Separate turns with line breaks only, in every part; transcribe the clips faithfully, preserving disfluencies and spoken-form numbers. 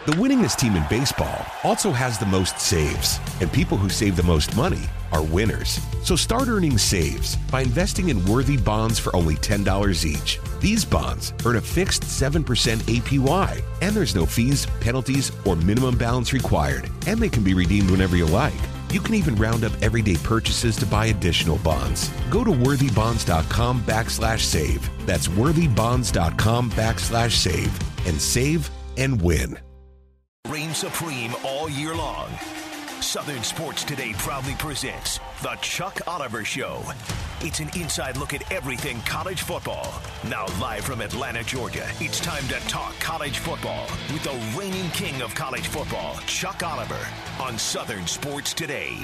The winningest team in baseball also has the most saves, and people who save the most money are winners. So start earning saves by investing in Worthy bonds for only ten dollars each. These bonds earn a fixed seven percent A P Y, and there's no fees, penalties, or minimum balance required, and they can be redeemed whenever you like. You can even round up everyday purchases to buy additional bonds. Go to worthybonds.com backslash save. That's worthybonds.com backslash save and save and win.
Reign supreme all year long. Southern Sports Today proudly presents The Chuck Oliver Show. It's an inside look at everything college football. Now live from Atlanta, Georgia, it's time to talk college football with the reigning king of college football, Chuck Oliver, on Southern Sports Today.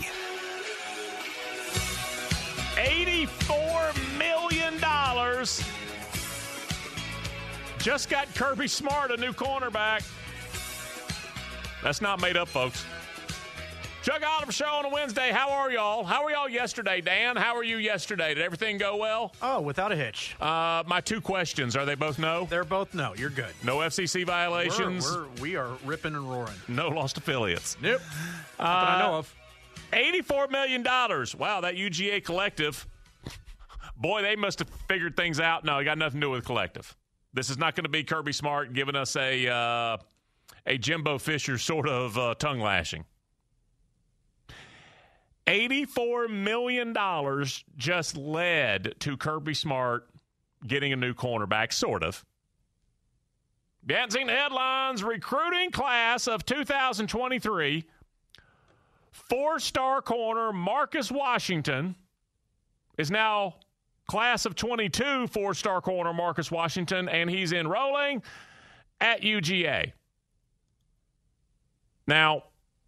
eighty-four million dollars. Just got Kirby Smart a new cornerback. That's not made up, folks. Chuck Oliver Show on a Wednesday. How are y'all? How were y'all yesterday, Dan? How were you yesterday? Did everything go well?
Oh, without a hitch.
Uh, my two questions, are they both no?
They're both no. You're good.
No F C C violations?
We're, we're, we are ripping and roaring.
No lost affiliates?
Nope. Not that I know of.
eighty-four million dollars. Wow, that U G A collective. Boy, they must have figured things out. No, it got nothing to do with collective. This is not going to be Kirby Smart giving us a uh, a Jimbo Fisher sort of uh, tongue lashing. eighty-four million dollars just led to Kirby Smart getting a new cornerback, sort of. You haven't seen the headlines. Recruiting class of two thousand twenty-three. Four-star corner Marcus Washington is now class of twenty-two four-star corner Marcus Washington, and he's enrolling at U G A. Now,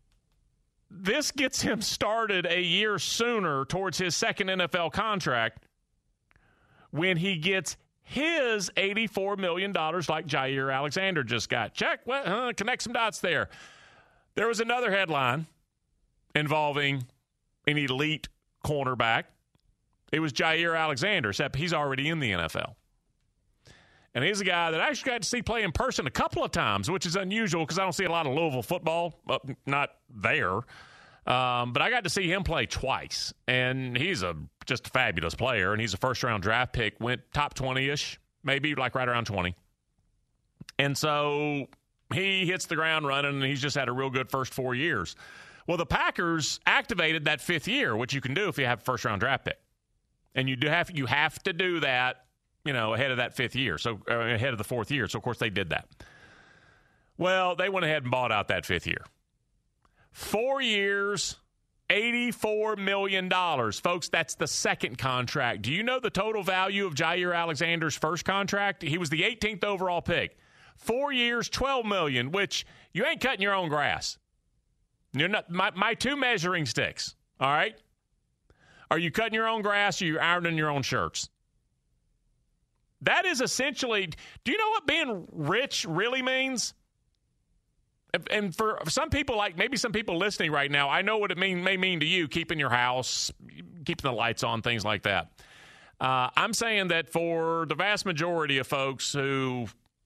this gets him started a year sooner towards his second N F L contract when he gets his eighty-four million dollars like Jair Alexander just got. Check, well, uh, connect some dots there. There was another headline involving an elite cornerback. It was Jair Alexander, except he's already in the N F L. And he's a guy that I actually got to see play in person a couple of times, which is unusual because I don't see a lot of Louisville football, but not there. Um, but I got to see him play twice, and he's a just a fabulous player, and he's a first-round draft pick, went top twenty-ish, maybe like right around twenty. And so he hits the ground running, and he's just had a real good first four years. Well, the Packers activated that fifth year, which you can do if you have a first-round draft pick. And you do have you have to do that, you know, ahead of that fifth year, so uh, ahead of the fourth year. So, of course, they did that. Well, they went ahead and bought out that fifth year. Four years, eighty-four million dollars. Folks, that's the second contract. Do you know the total value of Jair Alexander's first contract? He was the eighteenth overall pick. Four years, twelve million dollars, which you ain't cutting your own grass. You're not my, my two measuring sticks, all right? Are you cutting your own grass or are you ironing your own shirts? That is essentially, do you know what being rich really means? And for some people, like maybe some people listening right now, I know what it mean, may mean to you, keeping your house, keeping the lights on, things like that. Uh, I'm saying that for the vast majority of folks who,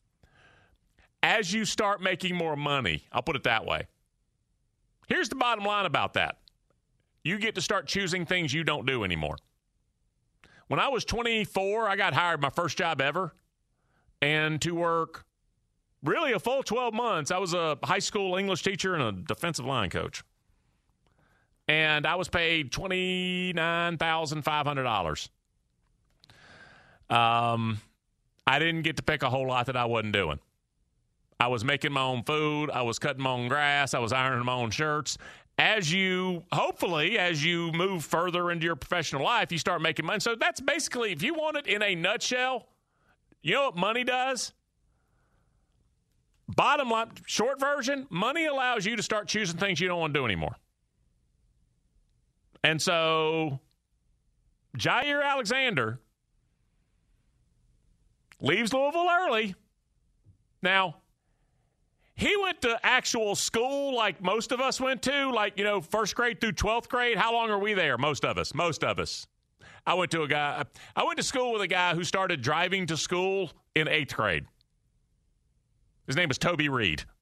as you start making more money, I'll put it that way. Here's the bottom line about that. You get to start choosing things you don't do anymore. When I was twenty-four, I got hired my first job ever. And to work really a full twelve months, I was a high school English teacher and a defensive line coach. And I was paid twenty-nine thousand five hundred dollars. Um, I didn't get to pick a whole lot that I wasn't doing. I was making my own food. I was cutting my own grass. I was ironing my own shirts. As you, hopefully, as you move further into your professional life, you start making money. So that's basically, if you want it in a nutshell, you know what money does? Bottom line, short version, money allows you to start choosing things you don't want to do anymore. And so Jair Alexander leaves Louisville early. Now, he went to actual school like most of us went to, like, you know, first grade through twelfth grade. How long are we there? Most of us. Most of us. I went to a guy. I went to school with a guy who started driving to school in eighth grade. His name was Toby Reed.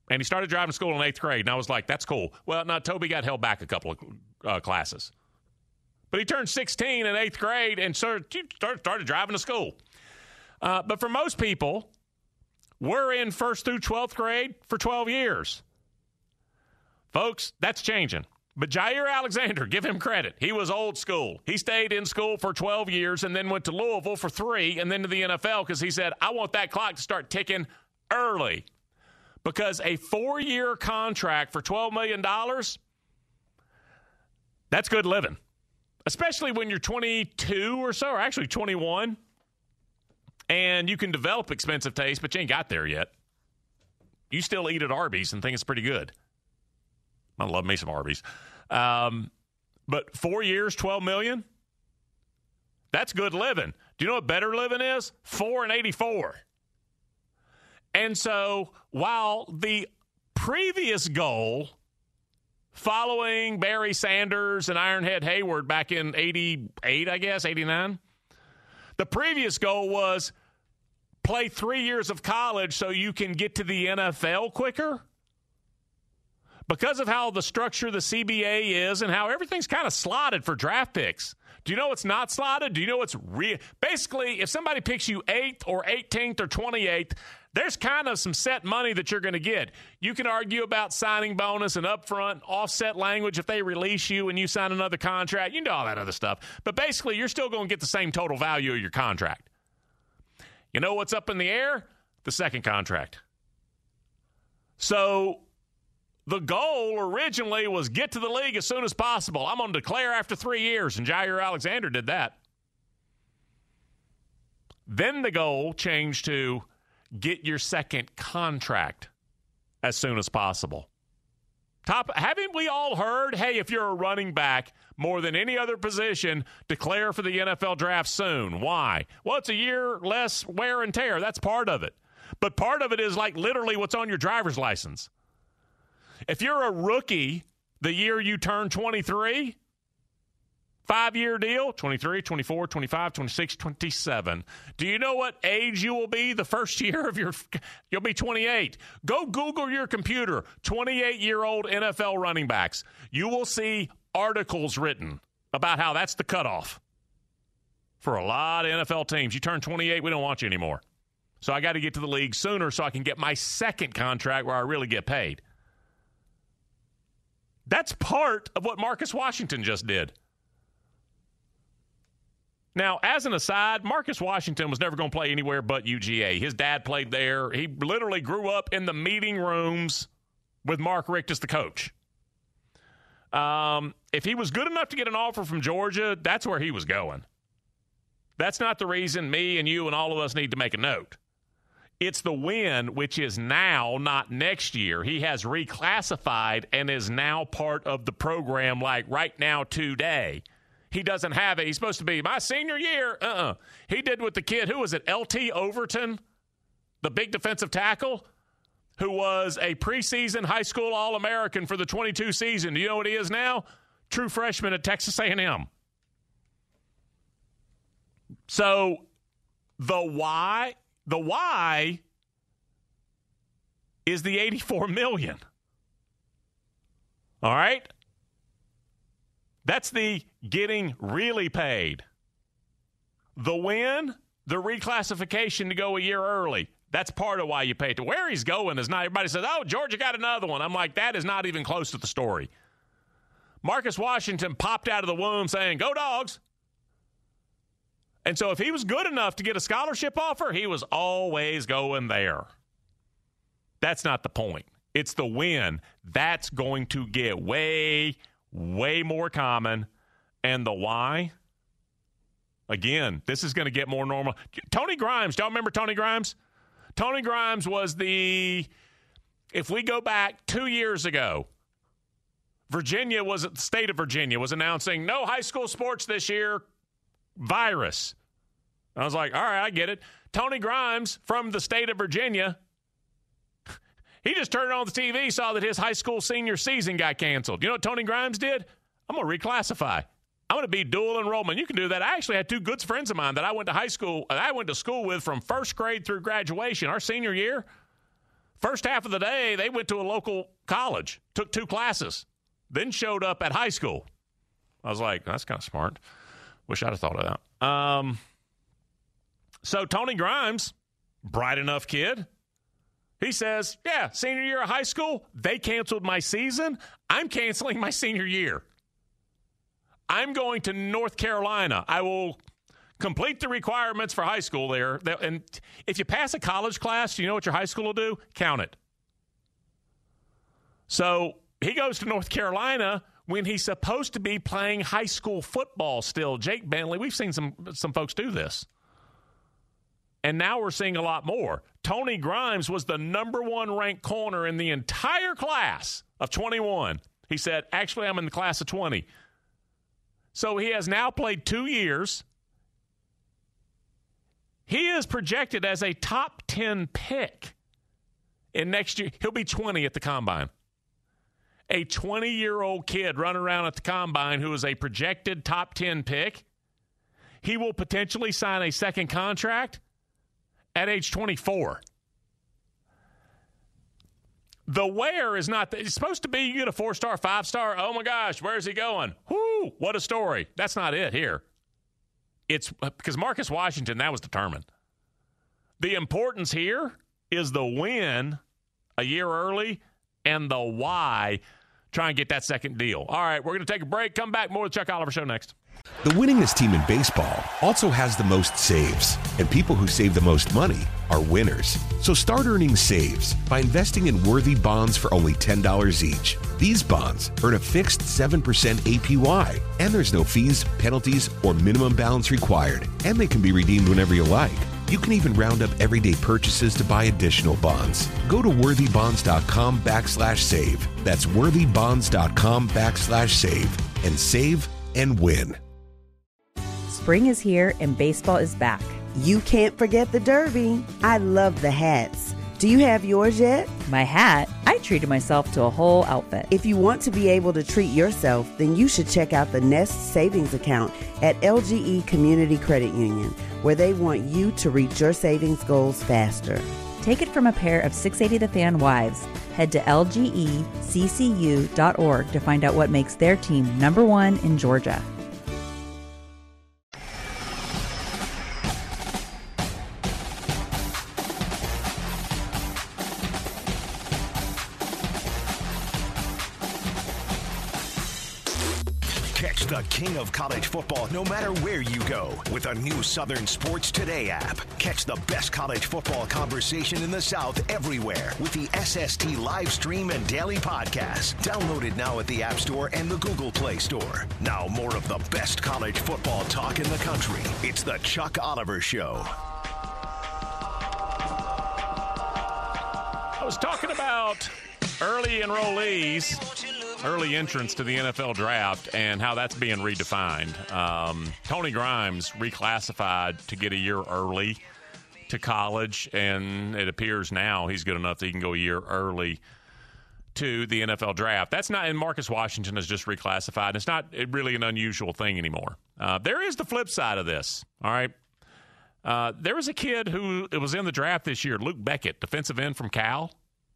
And he started driving school in eighth grade, and I was like, that's cool. Well, no, Toby got held back a couple of uh, classes. But he turned sixteen in eighth grade and started, started driving to school. Uh, but for most people, we're in first through twelfth grade for twelve years. Folks, that's changing. But Jair Alexander, give him credit. He was old school. He stayed in school for twelve years and then went to Louisville for three and then to the N F L because he said, I want that clock to start ticking early. Because a four-year contract for twelve million dollars, that's good living. Especially when you're twenty-two or so, or actually twenty-one, and you can develop expensive taste, but you ain't got there yet. You still eat at Arby's and think it's pretty good. I love me some Arby's. Um, but four years, twelve million dollars, that's good living. Do you know what better living is? Four and eighty-four. And so while the previous goal following Barry Sanders and Ironhead Hayward back in eighty-eight, I guess, eighty-nine, the previous goal was play three years of college so you can get to the N F L quicker. Because of how the structure of the C B A is and how everything's kind of slotted for draft picks. Do you know what's not slotted? Do you know what's real? Basically, if somebody picks you eighth or eighteenth or twenty-eighth, there's kind of some set money that you're going to get. You can argue about signing bonus and upfront offset language if they release you and you sign another contract. You know all that other stuff. But basically, you're still going to get the same total value of your contract. You know what's up in the air? The second contract. So the goal originally was get to the league as soon as possible. I'm going to declare after three years, and Jair Alexander did that. Then the goal changed to get your second contract as soon as possible. Top, haven't we all heard, hey, if you're a running back, more than any other position, declare for the N F L draft soon. Why? Well, it's a year less wear and tear. That's part of it. But part of it is like literally what's on your driver's license. If you're a rookie the year you turn twenty-three, five-year deal, twenty-three, twenty-four, twenty-five, twenty-six, twenty-seven. Do you know what age you will be the first year of your – you'll be twenty-eight. Go Google your computer, twenty-eight-year-old N F L running backs. You will see articles written about how that's the cutoff for a lot of N F L teams. You turn twenty-eight, we don't want you anymore. So I got to get to the league sooner so I can get my second contract where I really get paid. That's part of what Marcus Washington just did. Now, as an aside, Marcus Washington was never going to play anywhere but U G A. His dad played there. He literally grew up in the meeting rooms with Mark Richt as the coach. Um, if he was good enough to get an offer from Georgia, that's where he was going. That's not the reason me and you and all of us need to make a note. It's the win, which is now, not next year. He has reclassified and is now part of the program like right now today. He doesn't have it. He's supposed to be my senior year. Uh-uh. He did with the kid, who was it, L T Overton, the big defensive tackle, who was a preseason high school All-American for the twenty-two season. Do you know what he is now? True freshman at Texas A and M. So the why, the why is the eighty-four million dollars. All right? That's the getting really paid. The win, the reclassification to go a year early. That's part of why you pay it. Where he's going is not. Everybody says, oh, Georgia got another one. I'm like, that is not even close to the story. Marcus Washington popped out of the womb saying, go Dogs. And so if he was good enough to get a scholarship offer, he was always going there. That's not the point. It's the win. That's going to get way, way more common. And the why? Again, this is going to get more normal. Tony Grimes, do y'all remember Tony Grimes? Tony Grimes was the, if we go back two years ago, Virginia was, the state of Virginia was announcing no high school sports this year, virus. I was like, all right, I get it. Tony Grimes from the state of Virginia, he just turned on the T V, saw that his high school senior season got canceled. You know what Tony Grimes did? I'm going to reclassify. I'm going to be dual enrollment. You can do that. I actually had two good friends of mine that I went to high school, I went to school with from first grade through graduation. Our senior year, First half of the day, they went to a local college, took two classes, then showed up at high school. I was like, that's kind of smart. Wish I'd have thought of that. Um, so Tony Grimes, bright enough kid, he says, yeah, senior year of high school, they canceled my season. I'm canceling my senior year. I'm going to North Carolina. I will complete the requirements for high school there. And if you pass a college class, you know what your high school will do? Count it. So he goes to North Carolina when he's supposed to be playing high school football still. Jake Bentley, we've seen some some folks do this. And now we're seeing a lot more. Tony Grimes was the number one ranked corner in the entire class of twenty-one. He said, actually, I'm in the class of twenty. So he has now played two years. He is projected as a top ten pick in next year. He'll be twenty at the Combine. A twenty-year-old kid running around at the Combine who is a projected top ten pick. He will potentially sign a second contract at age twenty-four. The where is not, it's supposed to be you get a four-star, five-star, oh my gosh, where's he going? Whoo, what a story. That's not it here. It's because Marcus Washington, that was determined. The importance here is the win a year early and the why, try and get that second deal. All right, we're going to take a break. Come back, more of the Chuck Oliver Show next.
The winningest team in baseball also has the most saves, and people who save the most money are winners. So start earning saves by investing in worthy bonds for only ten dollars each. These bonds earn a fixed seven percent A P Y, and there's no fees, penalties, or minimum balance required, and they can be redeemed whenever you like. You can even round up everyday purchases to buy additional bonds. Go to worthybonds.com backslash save. That's worthybonds.com backslash save and save and win.
Spring is here and baseball is back.
You can't forget the Derby. I love the hats. Do you have yours yet?
My hat? I treated myself to a whole outfit.
If you want to be able to treat yourself, then you should check out the Nest Savings Account at L G E Community Credit Union, where they want you to reach your savings goals faster.
Take it from a pair of six eighty The Fan wives. Head to L G E C C U dot org to find out what makes their team number one in Georgia.
Catch the king of college football no matter where you go with a new Southern Sports Today app. Catch the best college football conversation in the South everywhere with the S S T live stream and daily podcast. Download it now at the App Store and the Google Play Store. Now more of the best college football talk in the country. It's the Chuck Oliver Show.
I was talking about early enrollees, early entrance to the N F L draft, and how that's being redefined. Um, Tony Grimes reclassified to get a year early to college, and it appears now he's good enough that he can go a year early to the N F L draft. That's not, and Marcus Washington is just reclassified. It's not really an unusual thing anymore. Uh, there is the flip side of this, all right? Uh, there was a kid who was in the draft this year, Luke Beckett, defensive end from Cal.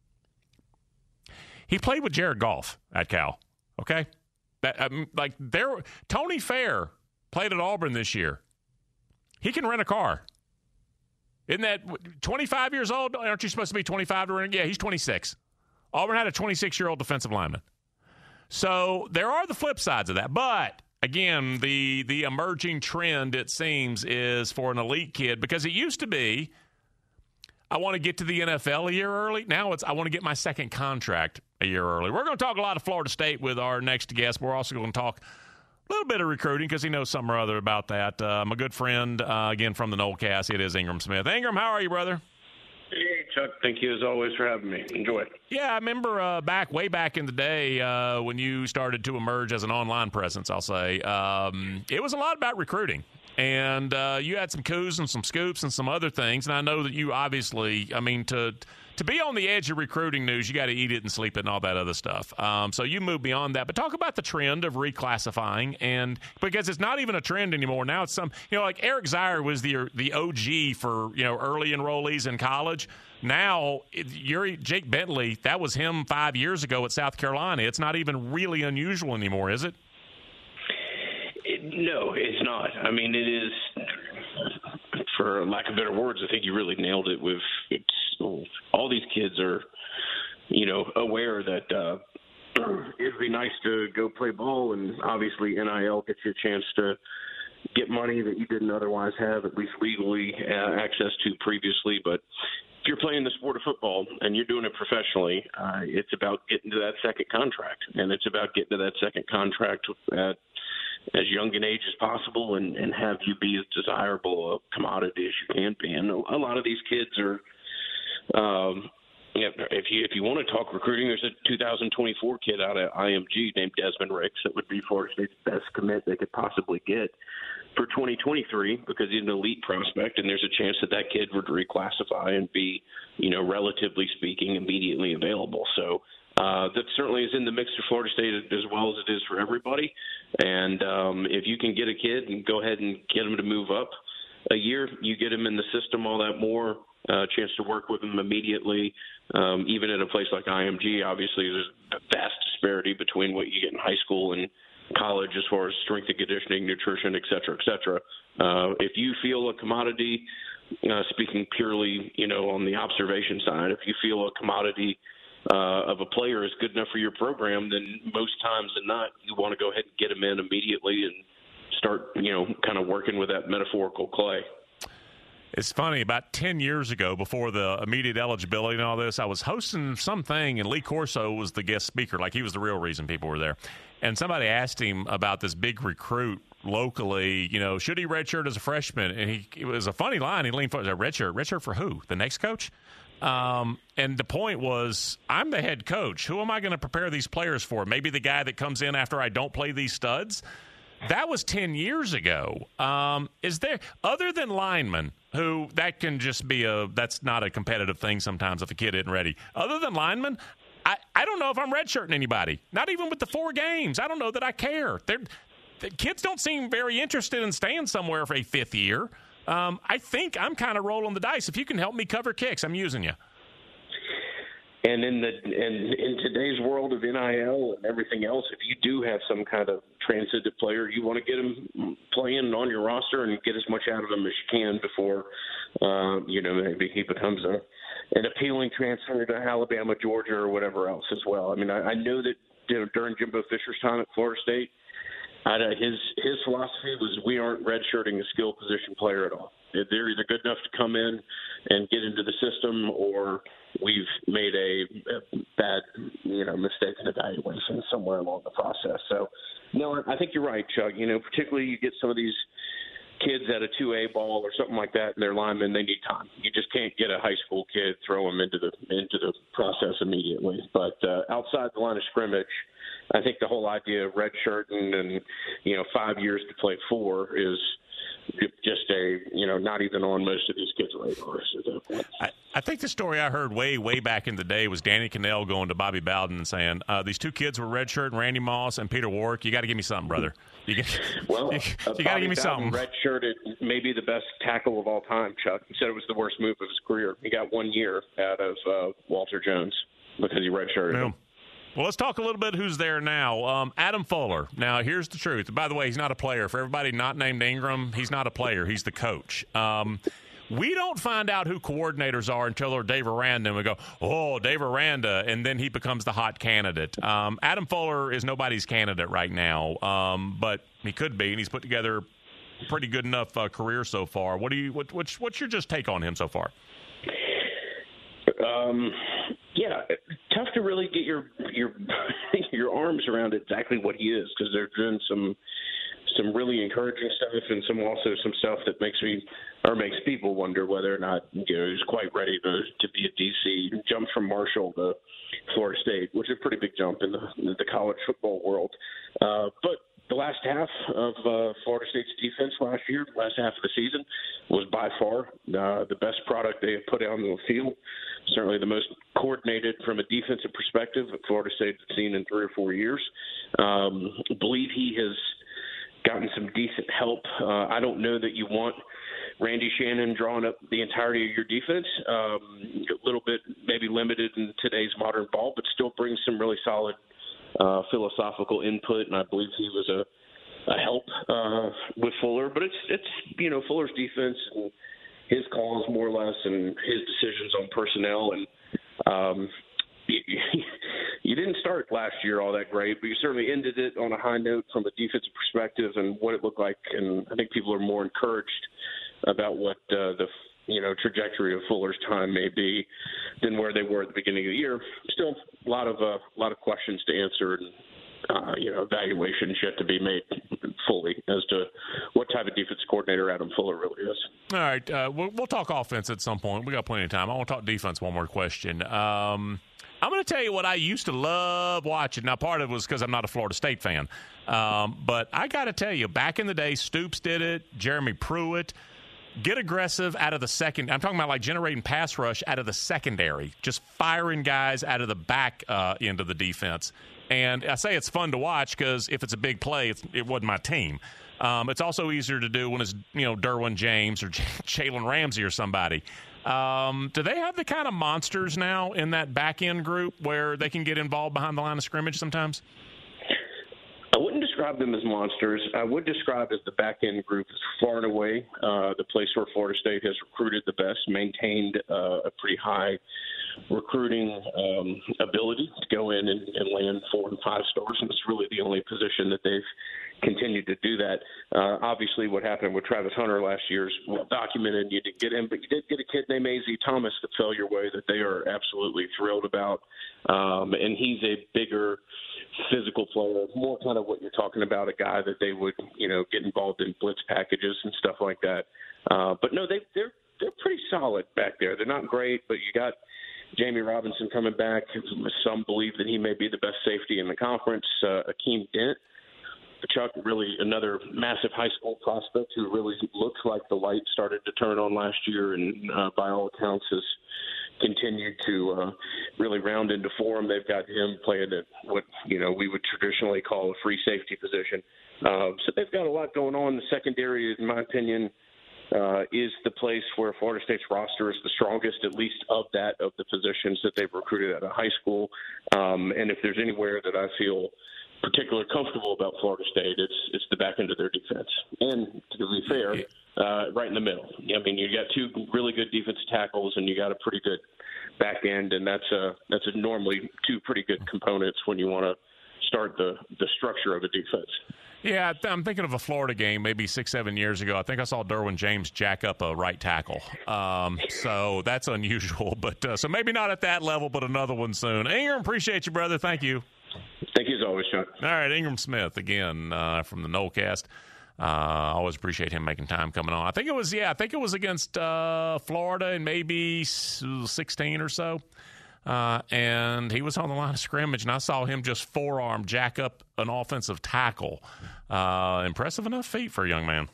He played with Jared Goff at Cal, okay? That um, like there, Tony Fair played at Auburn this year. He can rent a car. Isn't that twenty-five years old? Aren't you supposed to be twenty-five to rent? Yeah, he's twenty-six. Auburn had a twenty-six-year-old defensive lineman. So there are the flip sides of that. But, again, the the emerging trend, it seems, is for an elite kid, because it used to be, I want to get to the N F L a year early. Now it's I want to get my second contract a year early. We're going to talk a lot of Florida State with our next guest. We're also going to talk a little bit of recruiting because he knows something or other about that. Uh, my good friend, uh, again, from the Nolecast, it is Ingram Smith. Ingram, how are you, brother?
Hey, Chuck. Thank you, as always, for having me. Enjoy it.
Yeah, I remember uh, back way back in the day uh, when you started to emerge as an online presence, I'll say. Um, it was a lot about recruiting. And uh, you had some coups and some scoops and some other things. And I know that you obviously, I mean, to to be on the edge of recruiting news, you got to eat it and sleep it and all that other stuff. Um, so you move beyond that. But talk about the trend of reclassifying, and because it's not even a trend anymore. Now it's some, you know, like Eric Zier was the the O G for, you know, early enrollees in college. Now, you're Jake Bentley, that was him five years ago at South Carolina. It's not even really unusual anymore, is it?
No, it's not. I mean, it is, for lack of better words, I think you really nailed it with it's, all these kids are, you know, aware that uh, it'd be nice to go play ball, and obviously N I L gets you a chance to get money that you didn't otherwise have, at least legally, uh, access to previously. But if you're playing the sport of football and you're doing it professionally, uh, it's about getting to that second contract, and it's about getting to that second contract at as young an age as possible, and, and have you be as desirable a commodity as you can be. And a lot of these kids are, um, if you if you want to talk recruiting, there's a two thousand twenty-four kid out at I M G named Desmond Ricks that would be Florida State's best commit they could possibly get for twenty twenty-three, because he's an elite prospect, and there's a chance that that kid would reclassify and be, you know, relatively speaking, immediately available. So Uh, that certainly is in the mix for Florida State as well as it is for everybody. And um, if you can get a kid and go ahead and get him to move up a year, you get him in the system all that more, a uh, chance to work with him immediately. Um, even at a place like I M G, obviously there's a vast disparity between what you get in high school and college as far as strength and conditioning, nutrition, et cetera, et cetera. Uh, if you feel a commodity, uh, speaking purely, you know, on the observation side, if you feel a commodity Uh, of a player is good enough for your program, then most times than not, you want to go ahead and get them in immediately and start, you know, kind of working with that metaphorical clay.
It's funny, about ten years ago, before the immediate eligibility and all this, I was hosting something, and Lee Corso was the guest speaker. Like, he was the real reason people were there. And somebody asked him about this big recruit locally, you know, should he redshirt as a freshman? And he, it was a funny line. He leaned forward and said, redshirt? Redshirt for who? The next coach? Um, and the point was, I'm the head coach. Who am I going to prepare these players for? Maybe the guy that comes in after I don't play these studs? That was ten years ago. Um, is there, other than linemen, who that can just be a, that's not a competitive thing sometimes if a kid isn't ready. Other than linemen, I, I don't know if I'm redshirting anybody. Not even with the four games. I don't know that I care. They're, the kids don't seem very interested in staying somewhere for a fifth year. Um, I think I'm kind of rolling the dice. If you can help me cover kicks, I'm using you.
And in the and in today's world of N I L and everything else, if you do have some kind of transitive player, you want to get him playing on your roster and get as much out of him as you can before, uh, you know, maybe he becomes a an appealing transfer to Alabama, Georgia, or whatever else as well. I mean, I, I know that, you know, during Jimbo Fisher's time at Florida State, I, his his philosophy was we aren't redshirting a skill position player at all. They're either good enough to come in and get into the system, or we've made a, a bad, you know, mistaken evaluation somewhere along the process. So, no, I think you're right, Chuck. You know, particularly you get some of these kids at a two A ball or something like that, and they're linemen, they need time. You just can't get a high school kid, throw them into the into the process immediately. But uh, outside the line of scrimmage, I think the whole idea of redshirting and, you know, five years to play four is just a, you know, not even on most of these kids' radars at that point.
I, I think the story I heard way, way back in the day was Danny Cannell going to Bobby Bowden and saying, uh, these two kids were redshirting, Randy Moss and Peter Warwick. You got to give me something, brother. You, get,
well,
you,
uh,
you got to give me something.
Redshirted maybe the best tackle of all time, Chuck. He said it was the worst move of his career. He got one year out of uh, Walter Jones because he redshirted
yeah.
him.
Well, let's talk a little bit who's there now. Um, Adam Fuller. Now, here's the truth. By the way, he's not a player. For everybody not named Ingram, he's not a player. He's the coach. Um, we don't find out who coordinators are until they're Dave Aranda, and we go, oh, Dave Aranda, and then he becomes the hot candidate. Um, Adam Fuller is nobody's candidate right now, um, but he could be, and he's put together a pretty good enough uh, career so far. What do you? What, what's, what's your just take on him so far?
Um, yeah, tough to really get your your your arms around exactly what he is, because they're doing some some really encouraging stuff and some also some stuff that makes me or makes people wonder whether or not, you know, he's quite ready to to be a D C. He jumped from Marshall to Florida State, which is a pretty big jump in the in the college football world. Uh, but the last half of uh, Florida State's defense last year, last half of the season, was by far uh, the best product they have put out on the field. Certainly the most coordinated from a defensive perspective that Florida State has seen in three or four years. Um, I believe he has gotten some decent help. Uh, I don't know that you want Randy Shannon drawing up the entirety of your defense. Um, a little bit maybe limited in today's modern ball, but still brings some really solid uh, philosophical input, and I believe he was a, a help uh, with Fuller. But it's, it's you know, Fuller's defense and his calls more or less and his decisions on personnel. And um, you, you didn't start last year all that great, but you certainly ended it on a high note from a defensive perspective and what it looked like. And I think people are more encouraged about what uh, the you know trajectory of Fuller's time may be than where they were at the beginning of the year. Still, a lot of a uh, lot of questions to answer, and uh, you know evaluations yet to be made fully as to what type of defense coordinator Adam Fuller really is.
All right, uh, we'll, we'll talk offense at some point. We got plenty of time. I want to talk defense. One more question. Um, I'm going to tell you what I used to love watching. Now, part of it was because I'm not a Florida State fan, um, but I got to tell you, back in the day, Stoops did it. Jeremy Pruitt. Get aggressive out of the second. I'm talking about like generating pass rush out of the secondary, just firing guys out of the back uh, end of the defense. And I say it's fun to watch because if it's a big play, it's, it wasn't my team. Um, it's also easier to do when it's you know Derwin James or J- Jalen Ramsey or somebody. Um, do they have the kind of monsters now in that back end group where they can get involved behind the line of scrimmage sometimes?
I wouldn't describe them as monsters. I would describe as the back-end group is far and away uh, the place where Florida State has recruited the best, maintained uh, a pretty high recruiting um, ability to go in and, and land four and five stars, and it's really the only position that they've continued to do that. Uh, obviously, what happened with Travis Hunter last year is well documented. You did get him, but you did get a kid named A Z Thomas that fell your way that they are absolutely thrilled about, um, and he's a bigger physical player, more kind of what you're talking about, a guy that they would, you know, get involved in blitz packages and stuff like that. Uh, but no, they, they're they're pretty solid back there. They're not great, but you got Jamie Robinson coming back. Some believe that he may be the best safety in the conference. Uh, Akeem Dent, Chuck, really another massive high school prospect who really looks like the light started to turn on last year, and uh, by all accounts has continued to uh, really round into form. They've got him playing at what you know we would traditionally call a free safety position. Uh, so they've got a lot going on. The secondary, in my opinion, uh, is the place where Florida State's roster is the strongest, at least of that of the positions that they've recruited out of high school. Um, and if there's anywhere that I feel particularly comfortable about Florida State, it's it's the back end of their defense. And to be fair, uh, right in the middle. I mean, you got two really good defensive tackles, and you got a pretty good back end, and that's a that's a normally two pretty good components when you want to start the the structure of a defense.
Yeah, I'm thinking of a Florida game maybe six, seven years ago. I think I saw Derwin James jack up a right tackle. Um, so that's unusual. But uh, so maybe not at that level, but another one soon. Ingram, appreciate you, brother. Thank you.
Thank you as always, Chuck.
All right, Ingram Smith, again, uh, from the Nolecast. Uh, I always appreciate him making time coming on. I think it was, yeah, I think it was against uh, Florida in maybe sixteen or so. Uh, and he was on the line of scrimmage, and I saw him just forearm jack up an offensive tackle. Uh, impressive enough feat for a young man.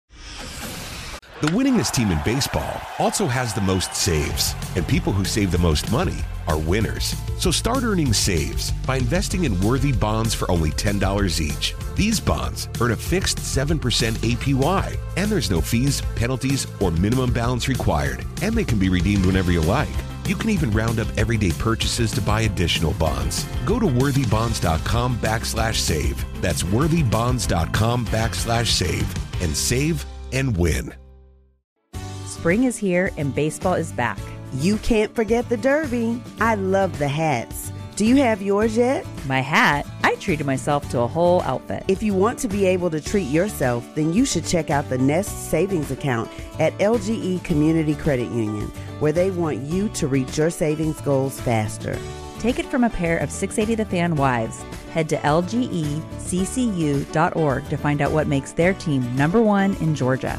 The winningest team in baseball also has the most saves, and people who save the most money are winners. So start earning saves by investing in worthy bonds for only ten dollars each. These bonds earn a fixed seven percent A P Y, and there's no fees, penalties, or minimum balance required, and they can be redeemed whenever you like. You can even round up everyday purchases to buy additional bonds. Go to worthybonds.com backslash save. That's worthybonds.com backslash save and save and win.
Spring is here and baseball is back.
You can't forget the Derby. I love the hats. Do you have yours yet?
My hat? I treated myself to a whole outfit.
If you want to be able to treat yourself, then you should check out the Nest Savings Account at L G E Community Credit Union, where they want you to reach your savings goals faster.
Take it from a pair of six eighty The Fan wives. Head to L G E C C U dot org to find out what makes their team number one in Georgia.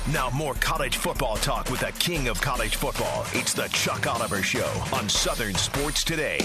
Now more college football talk with the king of college football. It's the Chuck Oliver Show on Southern Sports Today.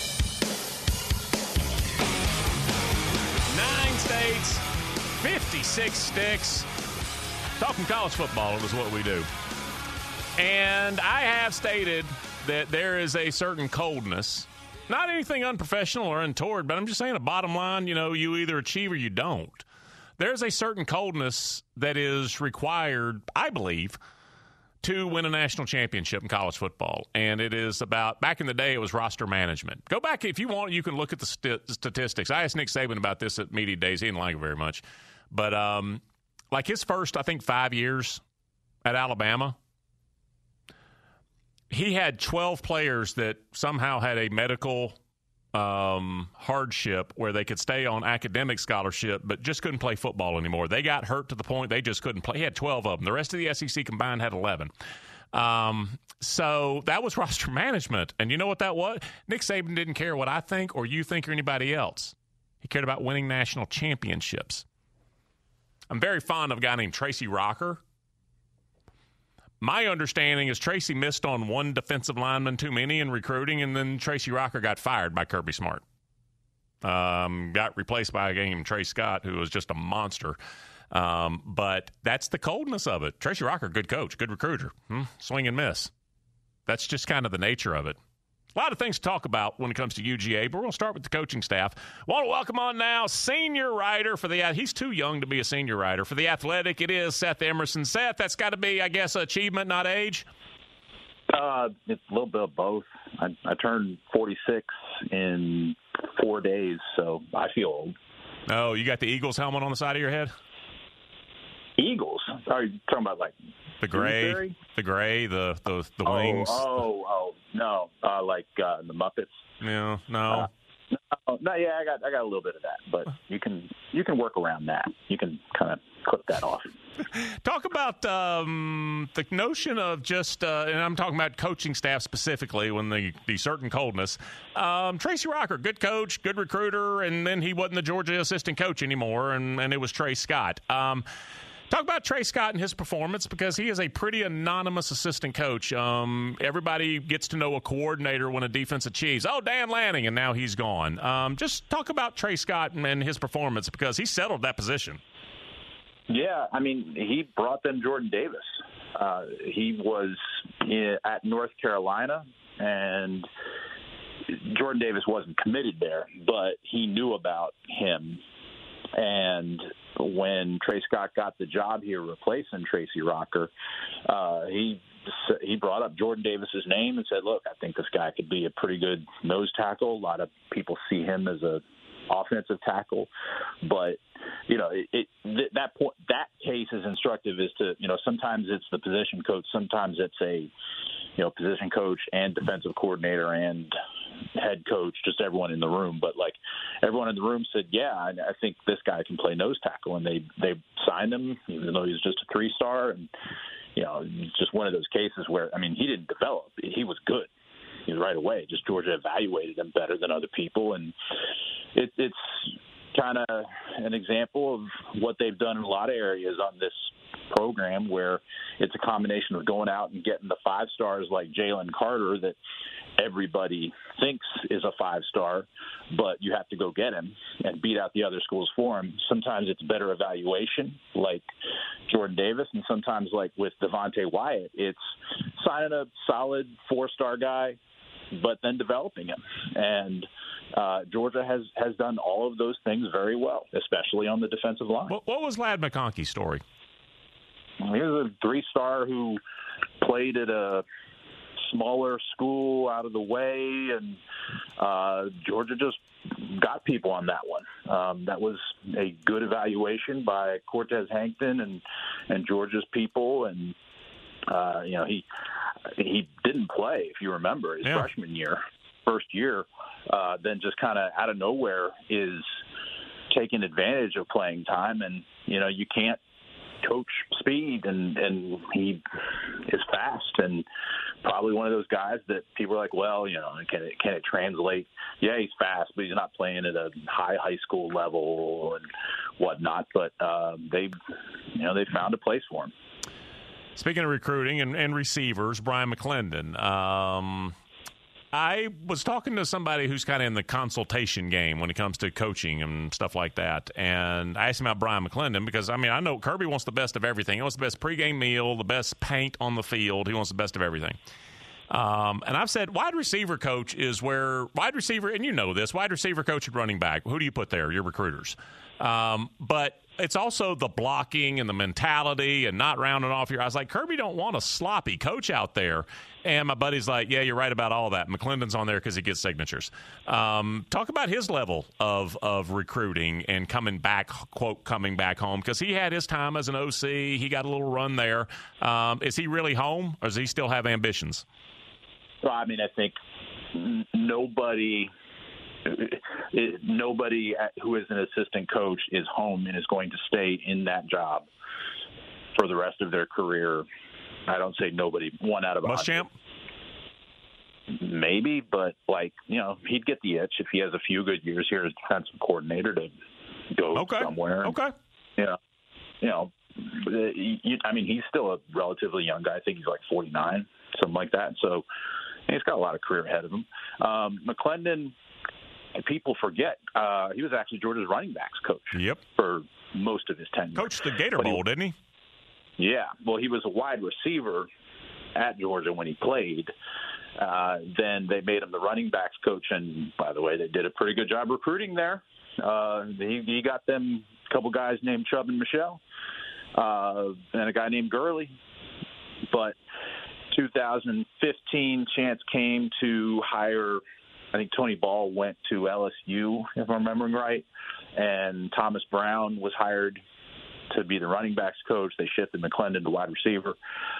Nine states, fifty-six sticks. Talking college football is what we do. And I have stated that there is a certain coldness, not anything unprofessional or untoward, but I'm just saying a bottom line, you know, you either achieve or you don't. There's a certain coldness that is required, I believe, to win a national championship in college football. And it is about, back in the day, it was roster management. Go back, if you want, you can look at the st- statistics. I asked Nick Saban about this at media days. He didn't like it very much. But um, like his first, I think, five years at Alabama, he had twelve players that somehow had a medical um, hardship where they could stay on academic scholarship but just couldn't play football anymore. They got hurt to the point they just couldn't play. He had twelve of them. The rest of the S E C combined had eleven. Um, so that was roster management. And you know what that was? Nick Saban didn't care what I think or you think or anybody else. He cared about winning national championships. I'm very fond of a guy named Tracy Rocker. My understanding is Tracy missed on one defensive lineman too many in recruiting, and then Tracy Rocker got fired by Kirby Smart. Um, got replaced by a guy named Trey Scott, who was just a monster. Um, but that's the coldness of it. Tracy Rocker, good coach, good recruiter. Hmm? Swing and miss. That's just kind of the nature of it. A lot of things to talk about when it comes to U G A, but we're going to start with the coaching staff. Want to welcome on now senior writer for the – he's too young to be a senior writer. For The Athletic, it is Seth Emerson. Seth, that's got to be, I guess, achievement, not age?
Uh, it's a little bit of both. I, I turned forty-six in four days, so I feel old.
Oh, you got the Eagles helmet on the side of your head?
Eagles? Are you talking about, like,
the gray,
Dewsbury?
the gray, the the, the
oh,
wings?
Oh, oh, no, uh, like uh, the Muppets.
Yeah, no.
Uh, no, no, yeah, I got I got a little bit of that, but you can you can work around that. You can kind of clip that off.
Talk about um, the notion of just, uh, and I'm talking about coaching staff specifically, when the, the certain coldness. Um, Tracy Rocker, good coach, good recruiter, and then he wasn't the Georgia assistant coach anymore, and, and it was Trey Scott. Um, talk about Trey Scott and his performance, because he is a pretty anonymous assistant coach. Um, everybody gets to know a coordinator when a defense achieves. Oh, Dan Lanning, and now he's gone. Um, just talk about Trey Scott and, and his performance, because he settled that position.
Yeah, I mean, he brought them Jordan Davis. Uh, he was in, at North Carolina, and Jordan Davis wasn't committed there, but he knew about him. And when Trey Scott got the job here replacing Tracy Rocker, uh, he he brought up Jordan Davis's name and said, look, I think this guy could be a pretty good nose tackle. A lot of people see him as a offensive tackle, but you know, it, it th- that point, that case is instructive as to, you know, sometimes it's the position coach, sometimes it's a, you know, position coach and defensive coordinator and head coach, just everyone in the room. But like everyone in the room said, yeah, I, I think this guy can play nose tackle, and they they signed him even though he was just a three star, and you know, it's just one of those cases where, I mean, he didn't develop, he was good. Right away, just Georgia evaluated him better than other people, and it, it's kind of an example of what they've done in a lot of areas on this program, where it's a combination of going out and getting the five stars like Jalen Carter that everybody thinks is a five star, but you have to go get him and beat out the other schools for him. Sometimes it's better evaluation, like Jordan Davis, and sometimes, like with Devontae Wyatt, it's signing a solid four star guy, but then developing him. And uh, Georgia has, has done all of those things very well, especially on the defensive line.
What, what was Ladd McConkey's story?
He was a three-star who played at a smaller school out of the way, and uh, Georgia just got people on that one. Um, that was a good evaluation by Cortez Hankton and, and Georgia's people, and uh, you know, he he didn't play, if you remember, his yeah. freshman year, first year, uh, then just kind of out of nowhere is taking advantage of playing time. And, you know, you can't coach speed, and, and he is fast, and probably one of those guys that people are like, well, you know, can it, can it translate? Yeah, he's fast, but he's not playing at a high high school level and whatnot. But uh, they, you know, they found a place for him.
Speaking of recruiting and, and receivers, Brian McClendon. Um, I was talking to somebody who's kind of in the consultation game when it comes to coaching and stuff like that, and I asked him about Brian McClendon because, I mean, I know Kirby wants the best of everything. He wants the best pregame meal, the best paint on the field. He wants the best of everything. Um, and I've said wide receiver coach is where wide receiver, and you know this, wide receiver coach and running back. Who do you put there? Your recruiters. Um, but it's also the blocking and the mentality and not rounding off your. I was like, Kirby don't want a sloppy coach out there. And my buddy's like, yeah, you're right about all that. McClendon's on there because he gets signatures. Um, talk about his level of of recruiting and coming back, quote, coming back home, because he had his time as an O C. He got a little run there. Um, is he really home, or does he still have ambitions?
Well, I mean, I think nobody, nobody who is an assistant coach is home and is going to stay in that job for the rest of their career. I don't say nobody, one out of a
Muschamp?
Maybe, but, like, you know, he'd get the itch if he has a few good years here as defensive coordinator to go
okay.
somewhere.
Okay.
You know, you know, you, I mean, he's still a relatively young guy. I think he's like forty-nine, something like that. So he's got a lot of career ahead of him. Um, McClendon, people forget, uh, he was actually Georgia's running backs coach
yep.
for most of his tenure.
Coached the Gator Bowl, he, didn't he?
Yeah. Well, he was a wide receiver at Georgia when he played. Uh, then they made him the running backs coach, and, by the way, they did a pretty good job recruiting there. Uh, he, he got them a couple guys named Chubb and Michelle, uh, and a guy named Gurley. But two thousand fifteen, chance came to hire, I think Tony Ball went to L S U, if I'm remembering right, and Thomas Brown was hired to be the running backs coach. They shifted McClendon to wide receiver.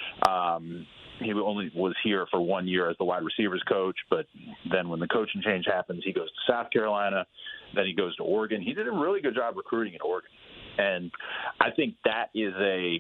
Um, he only was here for one year as the wide receivers coach, but then when the coaching change happens, he goes to South Carolina, then he goes to Oregon. He did a really good job recruiting in Oregon, and I think that is a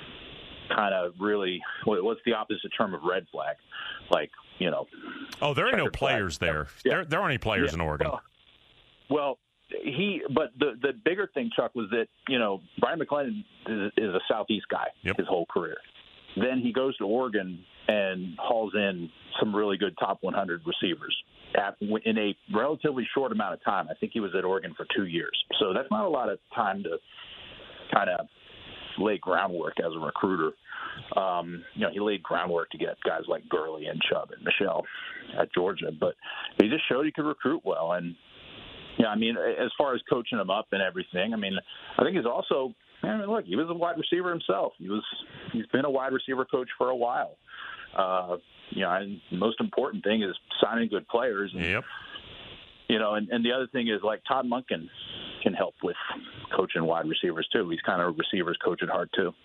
kind of really, what's the opposite term of red flag? Like, you know.
Oh, there ain't no players flag. there. Yeah. There there aren't any players yeah. in Oregon.
Well, well, he, but the the bigger thing, Chuck, was that, you know, Brian McClendon is, is a Southeast guy
yep.
his whole career. Then he goes to Oregon and hauls in some really good top one hundred receivers at, in a relatively short amount of time. I think he was at Oregon for two years. So that's not a lot of time to kind of lay groundwork as a recruiter. Um, you know, he laid groundwork to get guys like Gurley and Chubb and Michelle at Georgia, but he just showed he could recruit well. And, yeah, I mean, as far as coaching him up and everything, I mean, I think he's also, I mean, look, he was a wide receiver himself. He was, he's been a wide receiver coach for a while. Uh, you know, and the most important thing is signing good players. And,
yep.
You know, and, and the other thing is, like, Todd Monken can help with coaching wide receivers too. He's kind of a receivers coach at heart too.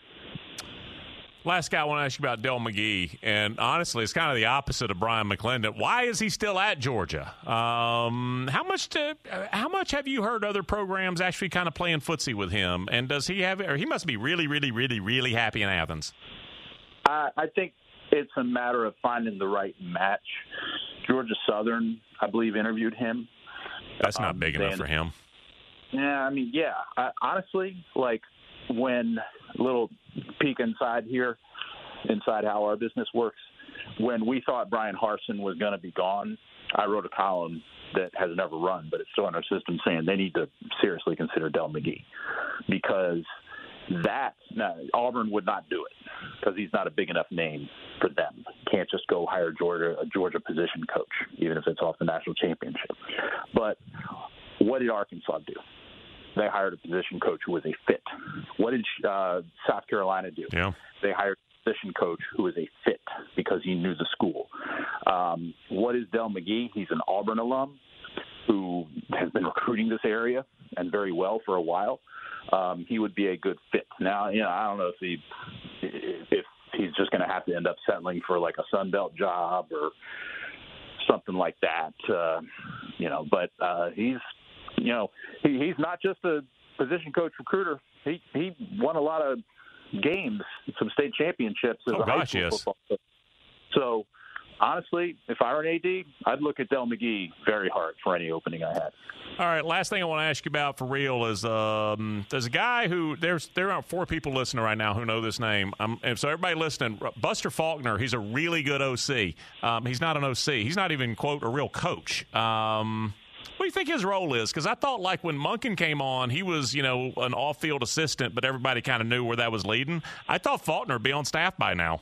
Last guy I want to ask you about Dell McGee, and honestly, it's kind of the opposite of Brian McClendon. Why is he still at Georgia? Um, how much to, how much have you heard other programs actually kind of playing footsie with him? And does he have, or he must be really, really, really, really happy in Athens?
I, I think it's a matter of finding the right match. Georgia Southern, I believe, interviewed him.
That's not big
um,
enough for him.
Yeah, I mean, yeah. I, honestly, like, when a little peek inside here, inside how our business works, when we thought Brian Harsin was going to be gone, I wrote a column that has never run, but it's still in our system, saying they need to seriously consider Dell McGee, because that now, Auburn would not do it because he's not a big enough name for them. Can't just go hire Georgia a Georgia position coach, even if it's off the national championship. But what did Arkansas do? They hired a position coach who was a fit. What did uh, South Carolina do?
Yeah.
They hired a position coach who was a fit because he knew the school. Um, what is Dell McGee? He's an Auburn alum who has been recruiting this area and very well for a while. Um, he would be a good fit. Now, you know, I don't know if he if he's just going to have to end up settling for like a Sun Belt job or something like that. Uh, you know, but uh, he's you know he, he's not just a position coach recruiter. He he won a lot of games, some state championships as
oh,
a high
gosh,
school
yes.
football coach. So honestly, if I were an A D, I'd look at Del McGee very hard for any opening I had.
All right, last thing I want to ask you about for real is um, there's a guy who there's there are four people listening right now who know this name. Um, and so everybody listening, Buster Faulkner, he's a really good O C. Um, he's not an O C. He's not even, quote, a real coach. Um, what do you think his role is? Because I thought, like, when Monken came on, he was, you know, an off-field assistant, but everybody kind of knew where that was leading. I thought Faulkner would be on staff by now.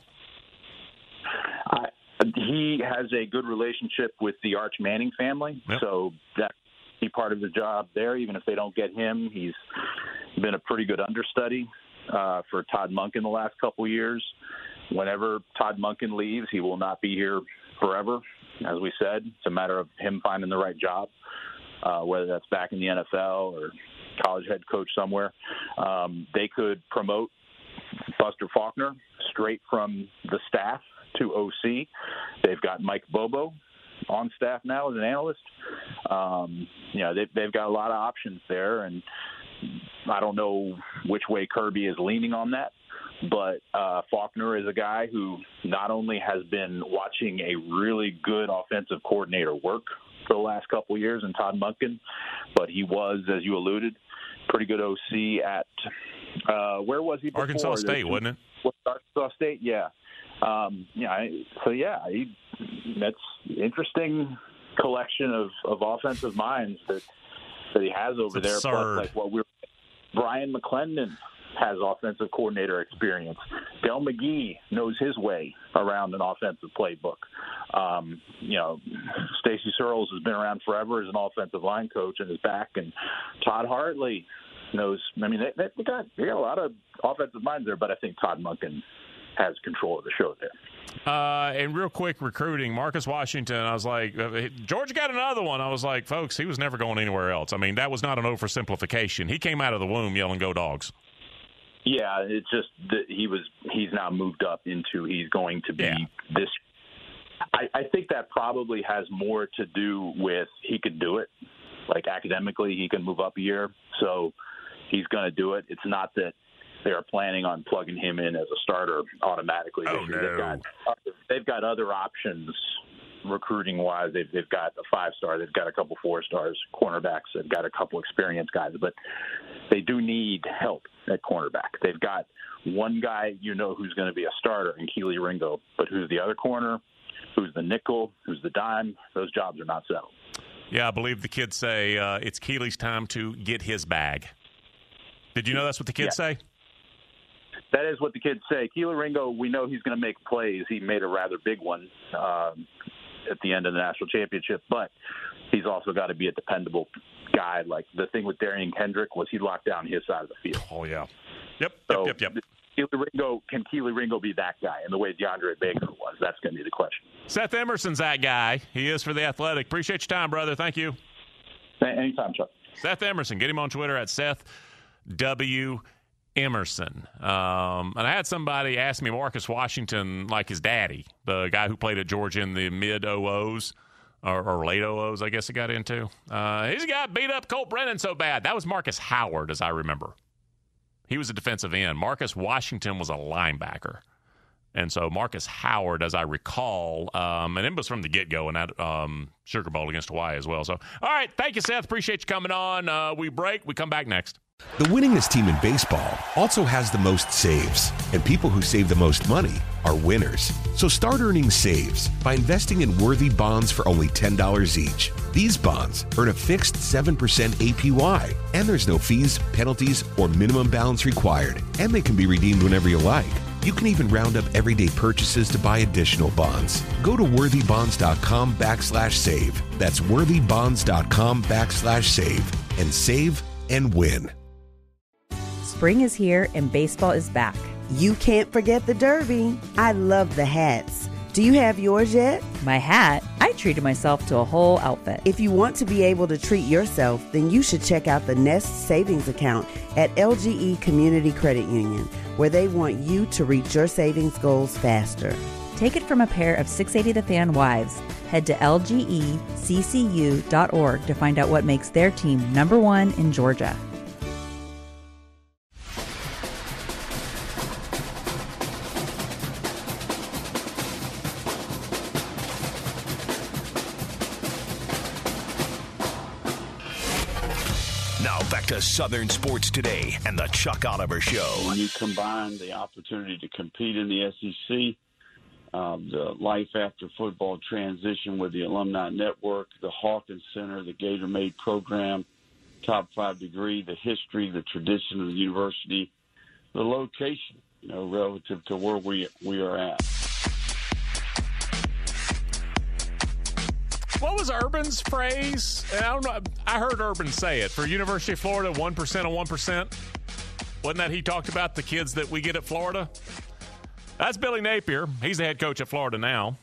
Uh, he has a good relationship with the Arch Manning family, yep. so that be part of the job there. Even if they don't get him, he's been a pretty good understudy uh, for Todd Monken the last couple of years. Whenever Todd Monken leaves, he will not be here forever. As we said, it's a matter of him finding the right job, uh, whether that's back in the N F L or college head coach somewhere. Um, they could promote Buster Faulkner straight from the staff to O C. They've got Mike Bobo on staff now as an analyst. Um, you know, they've, they've got a lot of options there, and I don't know which way Kirby is leaning on that, but uh, Faulkner is a guy who not only has been watching a really good offensive coordinator work for the last couple of years in Todd Monken, but he was, as you alluded, pretty good O C at uh, where was he before?
Arkansas State, wasn't it?
Arkansas State, yeah. Um, yeah, so yeah, he, that's interesting collection of, of offensive minds that that he has over there. Plus, like what we're Brian McClendon has offensive coordinator experience. Del McGee knows his way around an offensive playbook. Um, you know, Stacey Searles has been around forever as an offensive line coach and is back, and Todd Hartley knows. I mean, they, they got they got a lot of offensive minds there, but I think Todd Monken has control of the show there.
Uh, and real quick, recruiting, Marcus Washington, I was like, Georgia got another one. I was like, folks, he was never going anywhere else. I mean, that was not an oversimplification. He came out of the womb yelling, "Go Dogs."
Yeah, it's just that he was, he's now moved up into, he's going to be yeah. this. I, I think that probably has more to do with he could do it. Like academically, he can move up a year. So he's going to do it. It's not that they are planning on plugging him in as a starter automatically.
Oh, no.
They've got, they've got other options recruiting-wise. They've, they've got a five-star. They've got a couple four-stars, cornerbacks. They've got a couple experienced guys. But they do need help at cornerback. They've got one guy you know who's going to be a starter in Keely Ringo, but who's the other corner, who's the nickel, who's the dime, those jobs are not settled.
Yeah, I believe the kids say uh, it's Keely's time to get his bag. Did you know that's what the kids
yeah.
say?
That is what the kids say. Keely Ringo, we know he's going to make plays. He made a rather big one um, at the end of the national championship, but he's also got to be a dependable guy. Like the thing with Darian Kendrick was he locked down his side of the field.
Oh, yeah. Yep,
so
yep, yep, yep.
Keely Ringo, can Keely Ringo be that guy in the way DeAndre Baker was? That's going to be the question.
Seth Emerson's that guy. He is for The Athletic. Appreciate your time, brother. Thank you.
Anytime, Chuck.
Seth Emerson. Get him on Twitter at Seth W. Emerson. Um, and I had somebody ask me Marcus Washington like his daddy, the guy who played at Georgia in the mid-oh ohs, or, or late oh ohs, I guess he got into. Uh, he's a guy beat up Colt Brennan so bad. That was Marcus Howard, as I remember. He was a defensive end. Marcus Washington was a linebacker. And so Marcus Howard, as I recall, um, and it was from the get-go in that um, Sugar Bowl against Hawaii as well. So, all right, thank you, Seth. Appreciate you coming on. Uh, we break. We come back next.
The winningest team in baseball also has the most saves, and people who save the most money are winners. So start earning saves by investing in worthy bonds for only ten dollars each. These bonds earn a fixed seven percent A P Y, and there's no fees, penalties, or minimum balance required, and they can be redeemed whenever you like. You can even round up everyday purchases to buy additional bonds. Go to worthybonds.com backslash save. That's worthybonds.com backslash save and save and win.
Spring is here and baseball is back.
You can't forget the Derby. I love the hats. Do you have yours yet?
My hat? I treated myself to a whole outfit.
If you want to be able to treat yourself, then you should check out the Nest Savings Account at L G E Community Credit Union, where they want you to reach your savings goals faster.
Take it from a pair of six eighty The Fan wives. Head to L G E C C U dot org to find out what makes their team number one in Georgia.
Back to Southern Sports Today and the Chuck Oliver Show.
When you combine the opportunity to compete in the S E C, uh, the life after football transition with the Alumni Network, the Hawkins Center, the Gator Made program, top five degree, the history, the tradition of the university, the location, you know, relative to where we we are at.
What was Urban's phrase? I don't know. I heard Urban say it for University of Florida. One percent on one percent. Wasn't that he talked about the kids that we get at Florida? That's Billy Napier. He's the head coach at Florida now.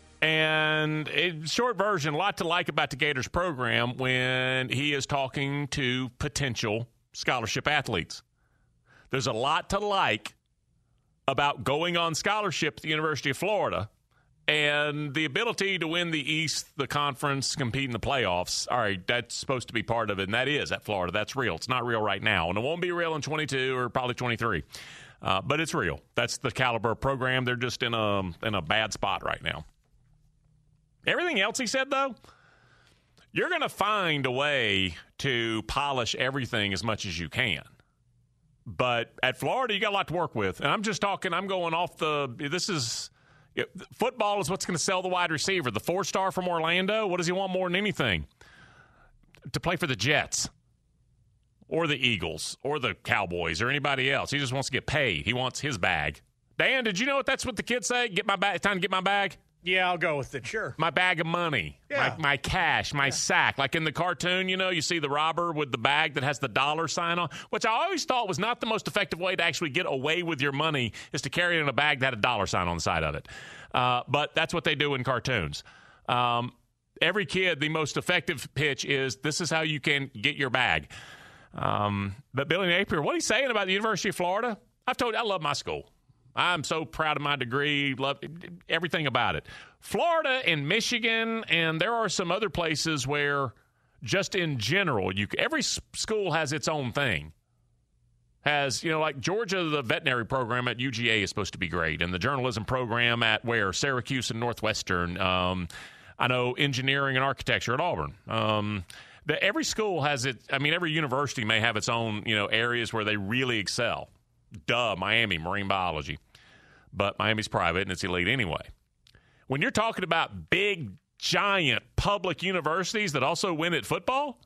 And in short version, a lot to like about the Gators program when he is talking to potential scholarship athletes. There's a lot to like about going on scholarship at the University of Florida. And the ability to win the East, the conference, compete in the playoffs, all right, that's supposed to be part of it, and that is at Florida. That's real. It's not real right now, and it won't be real in twenty-two or probably twenty-three. Uh, but it's real. That's the caliber of program. They're just in a, in a bad spot right now. Everything else he said, though, you're going to find a way to polish everything as much as you can. But at Florida, you got a lot to work with. And I'm just talking, I'm going off the – this is – football is what's going to sell the wide receiver. The four-star from Orlando, what does he want more than anything? To play for the Jets or the Eagles or the Cowboys or anybody else. He just wants to get paid. He wants his bag. Dan, did you know what that's what the kids say? Get my bag. Time to get my bag?
Yeah, I'll go with it. Sure.
My bag of money.
Yeah.
My, my cash. My yeah. sack. Like in the cartoon, you know, you see the robber with the bag that has the dollar sign on, which I always thought was not the most effective way to actually get away with your money is to carry it in a bag that had a dollar sign on the side of it. Uh, but that's what they do in cartoons. Um, every kid, the most effective pitch is this is how you can get your bag. Um, but Billy Napier, what he's saying about the University of Florida, I've told you, I love my school. I'm so proud of my degree, love everything about it. Florida and Michigan, and there are some other places where just in general, you every school has its own thing. Has, you know, like Georgia, the veterinary program at U G A is supposed to be great, and the journalism program at where? Syracuse and Northwestern. Um, I know engineering and architecture at Auburn. Um, the, every school has it. I mean, every university may have its own, you know, areas where they really excel. Duh, Miami, marine biology. But Miami's private, and it's elite anyway. When you're talking about big, giant public universities that also win at football,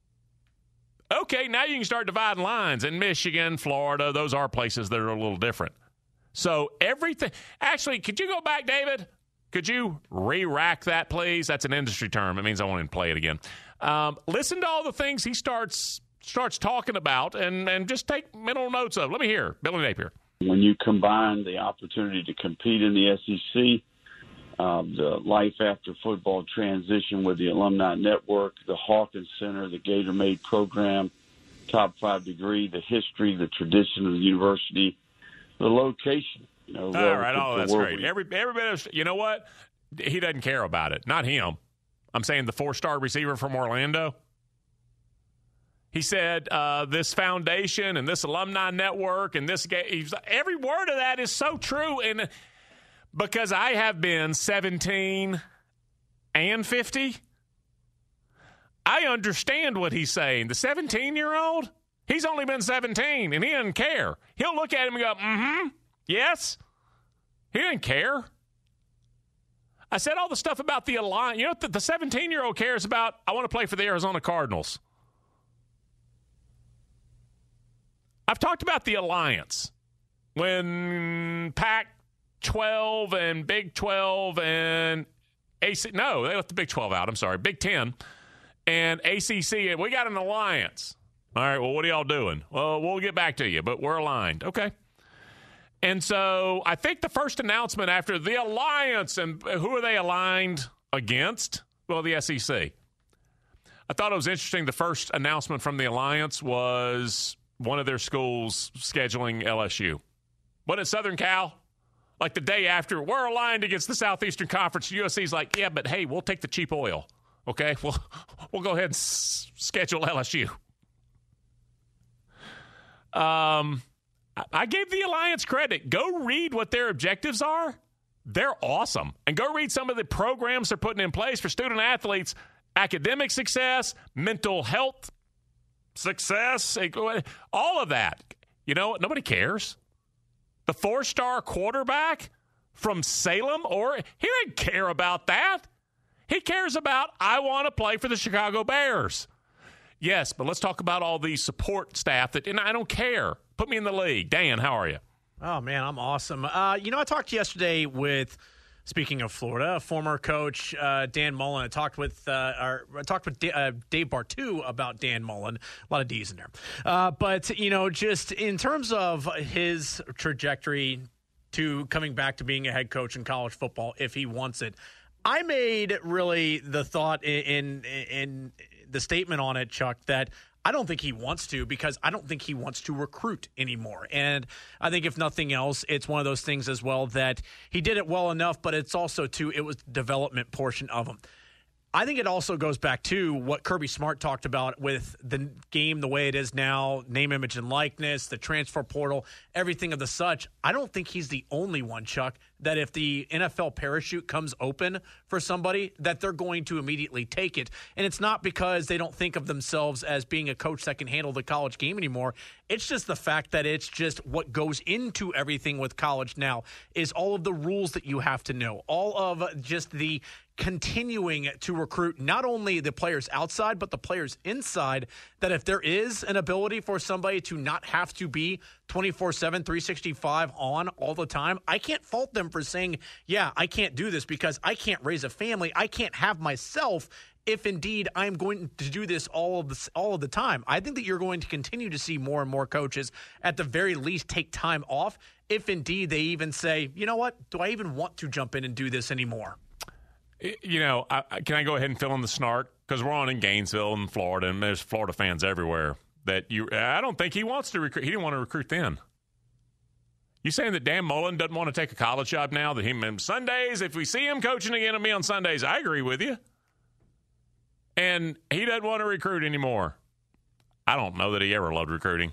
okay, now you can start dividing lines. In Michigan, Florida, those are places that are a little different. So everything – actually, could you go back, David? Could you re-rack that, please? That's an industry term. It means I won't even play it again. Um, listen to all the things he starts – starts talking about and, and just take mental notes of. Let me hear. Billy Napier.
When you combine the opportunity to compete in the S E C, uh, the life after football transition with the Alumni Network, the Hawkins Center, the Gator Made program, top five degree, the history, the tradition of the university, the location. You know,
all right. Oh, that's great. Every, every bit of, you know what? He doesn't care about it. Not him. I'm saying the four-star receiver from Orlando. He said uh, this foundation and this alumni network and this – every word of that is so true. And because I have been seventeen and fifty, I understand what he's saying. The seventeen-year-old, he's only been seventeen, and he doesn't care. He'll look at him and go, mm-hmm, yes. He didn't care. I said all the stuff about the alliance. You know what the seventeen-year-old cares about? I want to play for the Arizona Cardinals. I've talked about the alliance. When Pac twelve and Big twelve and A C – no, they left the Big twelve out. I'm sorry. Big ten and A C C. We got an alliance. All right, well, what are y'all doing? Well, we'll get back to you, but we're aligned. Okay. And so I think the first announcement after the alliance, and who are they aligned against? Well, the S E C. I thought it was interesting. The first announcement from the alliance was one of their schools scheduling L S U. What is Southern Cal? Like the day after, we're aligned against the Southeastern Conference. U S C's like, yeah, but hey, we'll take the cheap oil. Okay, we'll, we'll go ahead and s- schedule L S U. Um, I gave the alliance credit. Go read what their objectives are. They're awesome. And go read some of the programs they're putting in place for student athletes, academic success, mental health success, all of that. You know what? Nobody cares. The four-star quarterback from Salem, or he doesn't care about that. He cares about, I want to play for the Chicago Bears. Yes, but let's talk about all the support staff that, and I don't care. Put me in the league. Dan, how are you?
Oh, man, I'm awesome. Uh, you know, I talked yesterday with, speaking of Florida, former coach uh, Dan Mullen. I talked with uh, our, I talked with D- uh, Dave Bartu about Dan Mullen. A lot of D's in there. Uh, but, you know, just in terms of his trajectory to coming back to being a head coach in college football, if he wants it, I made really the thought in, in, in the statement on it, Chuck, that I don't think he wants to, because I don't think he wants to recruit anymore. And I think if nothing else, it's one of those things as well that he did it well enough, but it's also, too, it was the development portion of him. I think it also goes back to what Kirby Smart talked about with the game the way it is now, name, image, and likeness, the transfer portal, everything of the such. I don't think he's the only one, Chuck, that if the N F L parachute comes open for somebody, that they're going to immediately take it. And it's not because they don't think of themselves as being a coach that can handle the college game anymore. It's just the fact that it's just what goes into everything with college now is all of the rules that you have to know, all of just the continuing to recruit not only the players outside, but the players inside, that if there is an ability for somebody to not have to be twenty-four seven, three sixty-five on all the time, I can't fault them for saying, yeah, I can't do this because I can't raise a family. I can't have myself if indeed I'm going to do this all of the, all of the time. I think that you're going to continue to see more and more coaches at the very least take time off if indeed they even say, you know what, do I even want to jump in and do this anymore?
You know, I, can I go ahead and fill in the snark? Because we're on in Gainesville and Florida, and there's Florida fans everywhere. That you, I don't think he wants to recruit. He didn't want to recruit then. You saying that Dan Mullen doesn't want to take a college job now? That he Sundays, if we see him coaching again, it'll be on Sundays. I agree with you. And he doesn't want to recruit anymore. I don't know that he ever loved recruiting.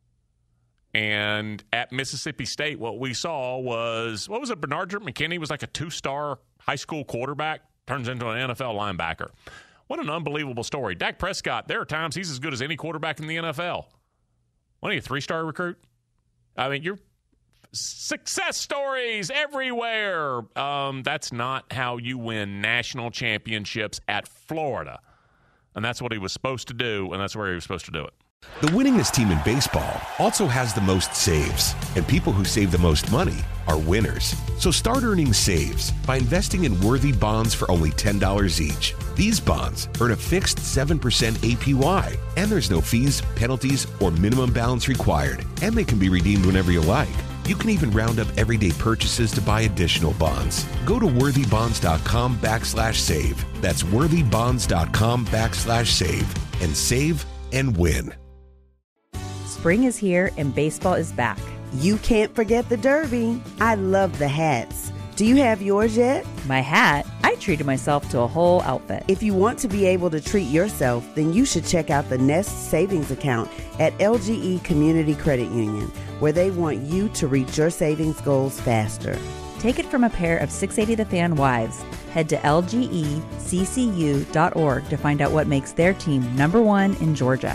And at Mississippi State, what we saw was, what was it? Bernard McKinney was like a two-star high school quarterback, turns into an N F L linebacker. What an unbelievable story. Dak Prescott, there are times he's as good as any quarterback in the N F L. What are you, a three-star recruit? I mean, you're success stories everywhere. Um, that's not how you win national championships at Florida. And that's what he was supposed to do, and that's where he was supposed to do it.
The winningest team in baseball also has the most saves, and people who save the most money are winners. So start earning saves by investing in worthy bonds for only ten dollars each. These bonds earn a fixed seven percent A P Y, and there's no fees, penalties, or minimum balance required, and they can be redeemed whenever you like. You can even round up everyday purchases to buy additional bonds. Go to worthybonds.com backslash save. That's worthybonds.com backslash save and save and win.
Spring is here and baseball is back.
You can't forget the Derby. I love the hats. Do you have yours yet?
My hat? I treated myself to a whole outfit.
If you want to be able to treat yourself, then you should check out the Nest Savings Account at L G E Community Credit Union, where they want you to reach your savings goals faster.
Take it from a pair of six eighty The Fan wives. Head to L G E C C U dot org to find out what makes their team number one in Georgia.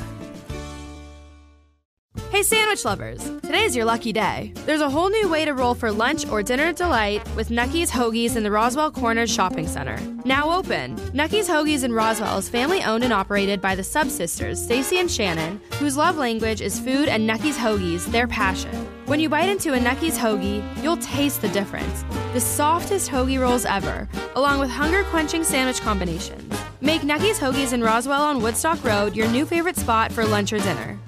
Hey sandwich lovers, today's your lucky day. There's a whole new way to roll for lunch or dinner delight with Nucky's Hoagies in the Roswell Corners Shopping Center. Now open. Nucky's Hoagies in Roswell is family owned and operated by the Sub Sisters, Stacy and Shannon, whose love language is food and Nucky's Hoagies, their passion. When you bite into a Nucky's Hoagie, you'll taste the difference. The softest hoagie rolls ever, along with hunger-quenching sandwich combinations. Make Nucky's Hoagies in Roswell on Woodstock Road your new favorite spot for lunch or dinner.